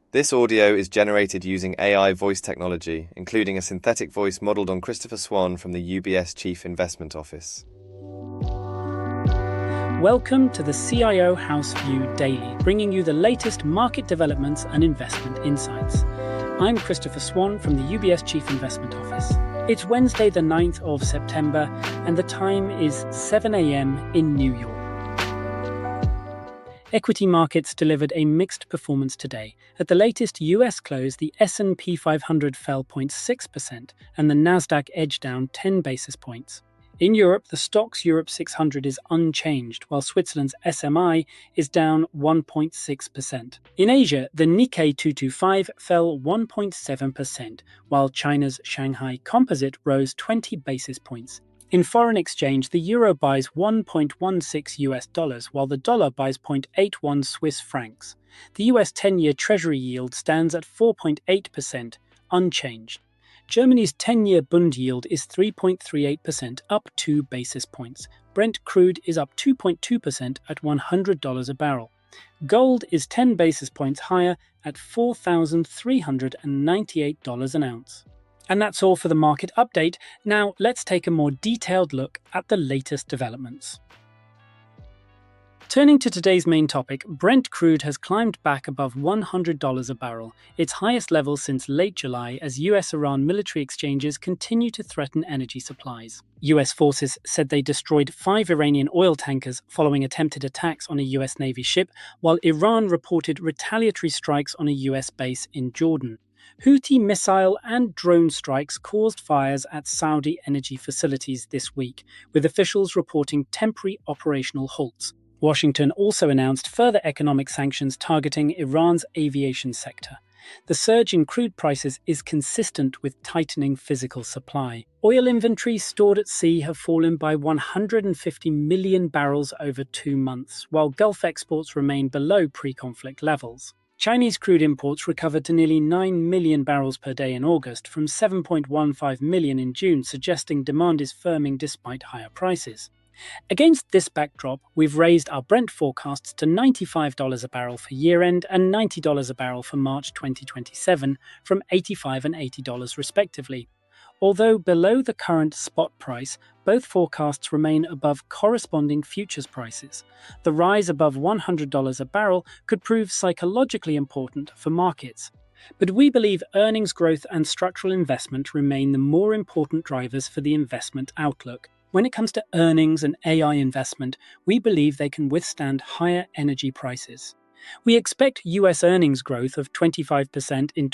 This audio is generated using AI voice technology, including a synthetic voice modeled on Christopher Swan from the UBS Chief Investment Office. Welcome to the CIO House View Daily, bringing you the latest market developments and investment insights. I'm Christopher Swan from the UBS Chief Investment Office. It's Wednesday, the 9th of September, and the time is 7 a.m. in New York. Equity markets delivered a mixed performance today. At the latest US close, the S&P 500 fell 0.6% and the Nasdaq edged down 10 basis points. In Europe, the Stoxx Europe 600 is unchanged, while Switzerland's SMI is down 1.6%. In Asia, the Nikkei 225 fell 1.7%, while China's Shanghai Composite rose 20 basis points. In foreign exchange, the euro buys $1.16, while the dollar buys 0.81 Swiss francs. The US 10-year Treasury yield stands at 4.8%, unchanged. Germany's 10-year Bund yield is 3.38%, up 2 basis points. Brent crude is up 2.2% at $100 a barrel. Gold is 10 basis points higher at $4,398 an ounce. And that's all for the market update. Now, let's take a more detailed look at the latest developments. Turning to today's main topic, Brent crude has climbed back above $100 a barrel, its highest level since late July, as US-Iran military exchanges continue to threaten energy supplies. US forces said they destroyed 5 Iranian oil tankers following attempted attacks on a US Navy ship, while Iran reported retaliatory strikes on a US base in Jordan. Houthi missile and drone strikes caused fires at Saudi energy facilities this week, with officials reporting temporary operational halts. Washington also announced further economic sanctions targeting Iran's aviation sector. The surge in crude prices is consistent with tightening physical supply. Oil inventories stored at sea have fallen by 150 million barrels over 2 months, while Gulf exports remain below pre-conflict levels. Chinese crude imports recovered to nearly 9 million barrels per day in August from 7.15 million in June, suggesting demand is firming despite higher prices. Against this backdrop, we've raised our Brent forecasts to $95 a barrel for year-end and $90 a barrel for March 2027, from $85 and $80 respectively. Although below the current spot price, both forecasts remain above corresponding futures prices. The rise above $100 a barrel could prove psychologically important for markets. But we believe earnings growth and structural investment remain the more important drivers for the investment outlook. When it comes to earnings and AI investment, we believe they can withstand higher energy prices. We expect US earnings growth of 25% in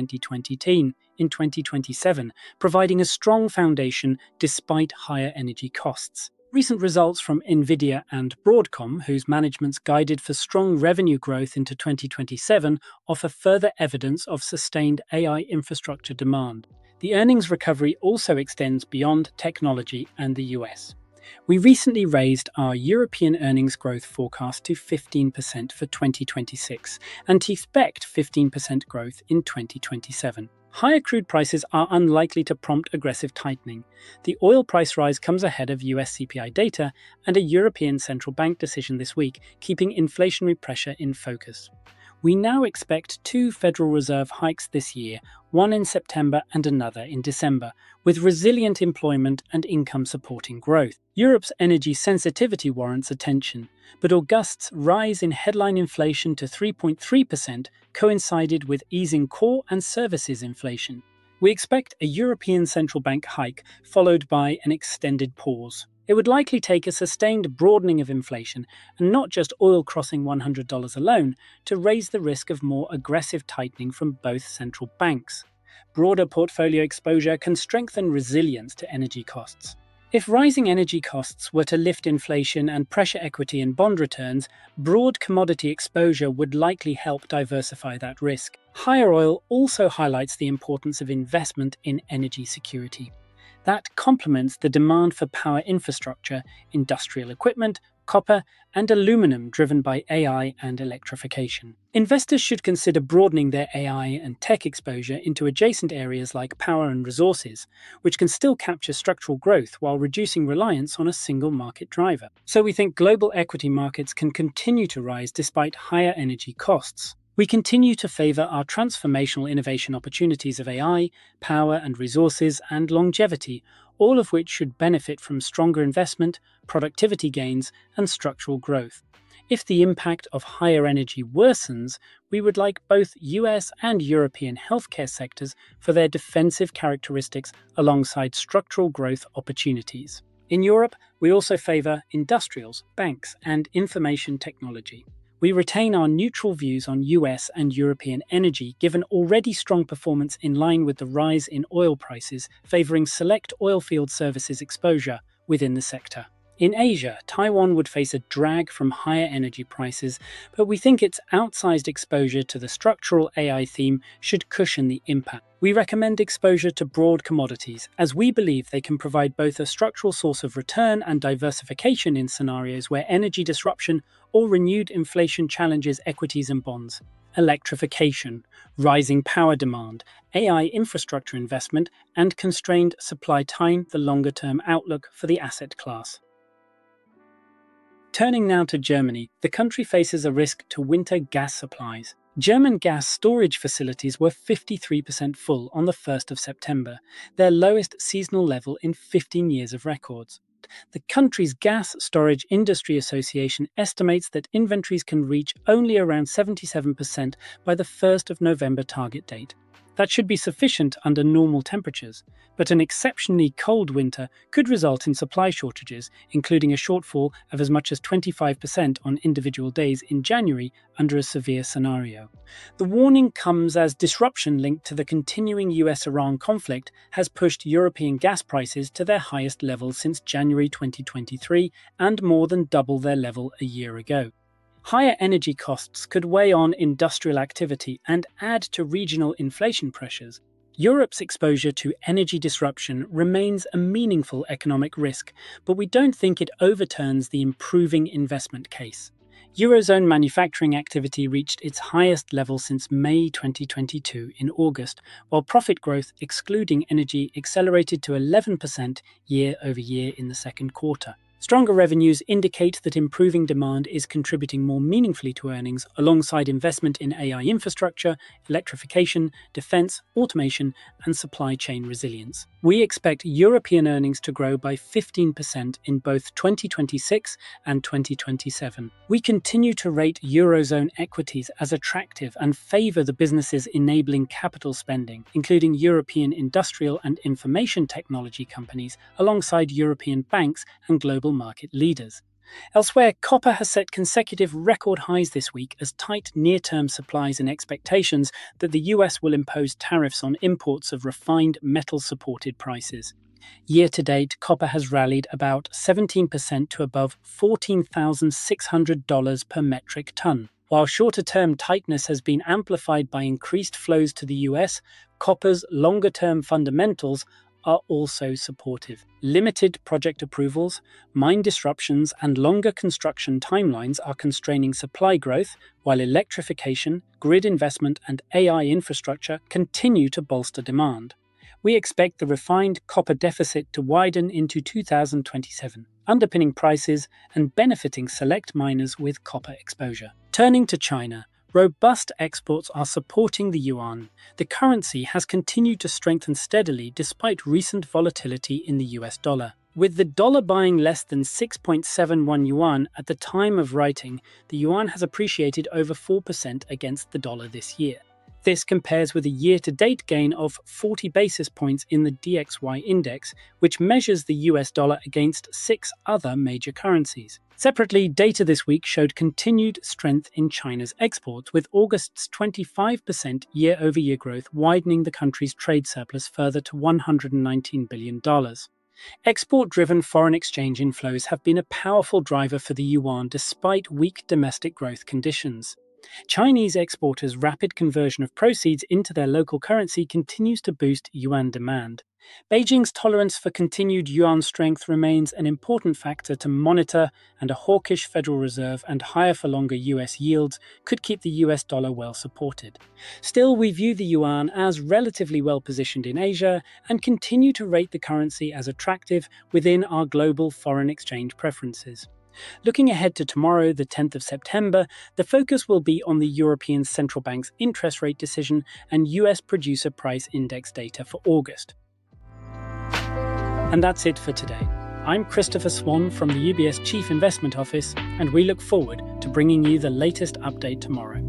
2027, providing a strong foundation despite higher energy costs. Recent results from Nvidia and Broadcom, whose managements guided for strong revenue growth into 2027, offer further evidence of sustained AI infrastructure demand. The earnings recovery also extends beyond technology and the US. We recently raised our European earnings growth forecast to 15% for 2026 and to expect 15% growth in 2027. Higher crude prices are unlikely to prompt aggressive tightening. The oil price rise comes ahead of US CPI data and a European Central Bank decision this week, keeping inflationary pressure in focus. We now expect 2 Federal Reserve hikes this year, one in September and another in December, with resilient employment and income supporting growth. Europe's energy sensitivity warrants attention, but August's rise in headline inflation to 3.3% coincided with easing core and services inflation. We expect a European Central Bank hike followed by an extended pause. It would likely take a sustained broadening of inflation, and not just oil crossing $100 alone, to raise the risk of more aggressive tightening from both central banks. Broader portfolio exposure can strengthen resilience to energy costs. If rising energy costs were to lift inflation and pressure equity and bond returns, broad commodity exposure would likely help diversify that risk. Higher oil also highlights the importance of investment in energy security. That complements the demand for power infrastructure, industrial equipment, copper, and aluminum driven by AI and electrification. Investors should consider broadening their AI and tech exposure into adjacent areas like power and resources, which can still capture structural growth while reducing reliance on a single market driver. So we think global equity markets can continue to rise despite higher energy costs. We continue to favor our transformational innovation opportunities of AI, power and resources, and longevity, all of which should benefit from stronger investment, productivity gains, and structural growth. If the impact of higher energy worsens, we would like both US and European healthcare sectors for their defensive characteristics alongside structural growth opportunities. In Europe, we also favor industrials, banks, and information technology. We retain our neutral views on US and European energy given already strong performance in line with the rise in oil prices, favoring select oilfield services exposure within the sector. In Asia, Taiwan would face a drag from higher energy prices, but we think its outsized exposure to the structural AI theme should cushion the impact. We recommend exposure to broad commodities, as we believe they can provide both a structural source of return and diversification in scenarios where energy disruption or renewed inflation challenges equities and bonds. Electrification, rising power demand, AI infrastructure investment, and constrained supply time the longer-term outlook for the asset class. Turning now to Germany, the country faces a risk to winter gas supplies. German gas storage facilities were 53% full on the 1st of September, their lowest seasonal level in 15 years of records. The country's Gas Storage Industry Association estimates that inventories can reach only around 77% by the 1st of November target date. That should be sufficient under normal temperatures, but an exceptionally cold winter could result in supply shortages, including a shortfall of as much as 25% on individual days in January under a severe scenario. The warning comes as disruption linked to the continuing US-Iran conflict has pushed European gas prices to their highest levels since January 2023 and more than double their level a year ago. Higher energy costs could weigh on industrial activity and add to regional inflation pressures. Europe's exposure to energy disruption remains a meaningful economic risk, but we don't think it overturns the improving investment case. Eurozone manufacturing activity reached its highest level since May 2022 in August, while profit growth, excluding energy, accelerated to 11% year-over-year in the second quarter. Stronger revenues indicate that improving demand is contributing more meaningfully to earnings alongside investment in AI infrastructure, electrification, defense, automation, and supply chain resilience. We expect European earnings to grow by 15% in both 2026 and 2027. We continue to rate Eurozone equities as attractive and favor the businesses enabling capital spending, including European industrial and information technology companies, alongside European banks and global market leaders. Elsewhere, copper has set consecutive record highs this week as tight near-term supplies and expectations that the US will impose tariffs on imports of refined metal-supported prices. Year-to-date, copper has rallied about 17% to above $14,600 per metric ton. While shorter-term tightness has been amplified by increased flows to the US, copper's longer-term fundamentals are also supportive. Limited project approvals, mine disruptions, and longer construction timelines are constraining supply growth, while electrification, grid investment, and AI infrastructure continue to bolster demand. We expect the refined copper deficit to widen into 2027, underpinning prices and benefiting select miners with copper exposure. Turning to China, robust exports are supporting the yuan. The currency has continued to strengthen steadily despite recent volatility in the US dollar. With the dollar buying less than 6.71 yuan at the time of writing, the yuan has appreciated over 4% against the dollar this year. This compares with a year-to-date gain of 40 basis points in the DXY index, which measures the US dollar against 6 other major currencies. Separately, data this week showed continued strength in China's exports, with August's 25% year-over-year growth widening the country's trade surplus further to $119 billion. Export-driven foreign exchange inflows have been a powerful driver for the yuan despite weak domestic growth conditions. Chinese exporters' rapid conversion of proceeds into their local currency continues to boost yuan demand. Beijing's tolerance for continued yuan strength remains an important factor to monitor, and a hawkish Federal Reserve and higher-for-longer US yields could keep the US dollar well supported. Still, we view the yuan as relatively well positioned in Asia and continue to rate the currency as attractive within our global foreign exchange preferences. Looking ahead to tomorrow, the 10th of September, the focus will be on the European Central Bank's interest rate decision and US Producer Price Index data for August. And that's it for today. I'm Christopher Swan from the UBS Chief Investment Office, and we look forward to bringing you the latest update tomorrow.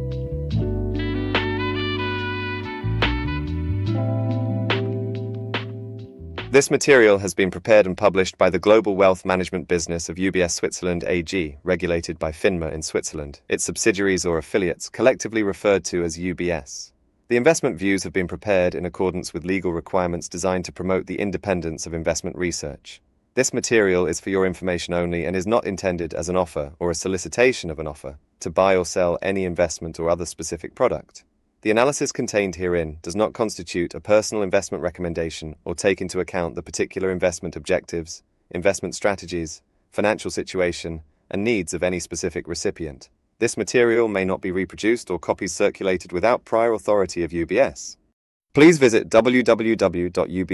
This material has been prepared and published by the Global Wealth Management Business of UBS Switzerland AG, regulated by FINMA in Switzerland, its subsidiaries or affiliates, collectively referred to as UBS. The investment views have been prepared in accordance with legal requirements designed to promote the independence of investment research. This material is for your information only and is not intended as an offer or a solicitation of an offer to buy or sell any investment or other specific product. The analysis contained herein does not constitute a personal investment recommendation or take into account the particular investment objectives, investment strategies, financial situation, and needs of any specific recipient. This material may not be reproduced or copies circulated without prior authority of UBS. Please visit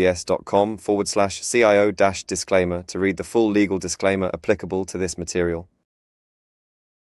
www.ubs.com/CIO-disclaimer to read the full legal disclaimer applicable to this material.